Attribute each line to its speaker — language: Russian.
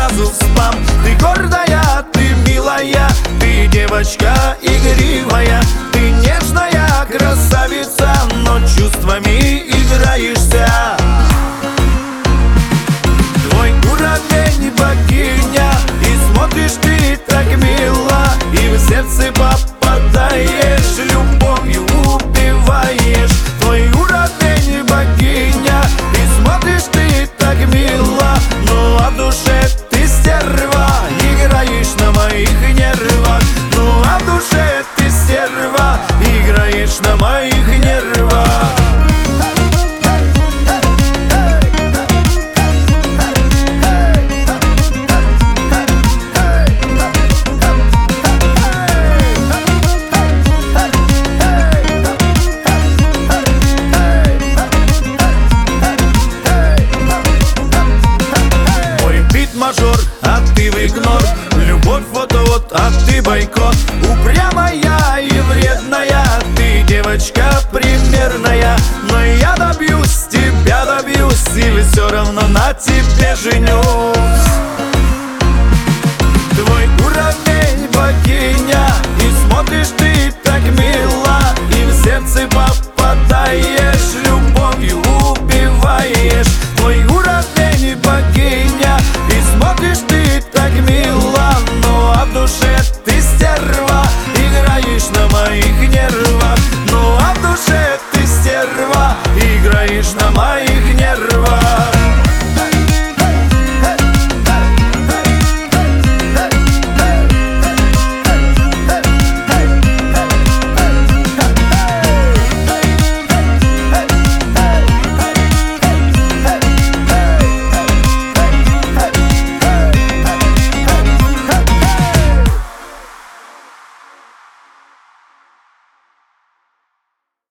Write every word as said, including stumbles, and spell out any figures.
Speaker 1: сразу в спам. Ты гордая, ты милая, ты девочка игривая, ты нежная красавица, но чувствами играешься. Твой уровень богиня, и смотришь ты так мило, и в сердце попадаешь, любовью убиваешь. Твой уровень богиня, и смотришь ты так мило, ну а в душе ты стерва, играешь на моих нервах. Ну а в душе ты стерва, играешь на моих нервах. Мажор, а ты в игнор. Любовь вот-вот, а ты бойкот. Упрямая и вредная, ты девочка примерная. Но я добьюсь, тебя добьюсь, и все равно на тебе женюсь.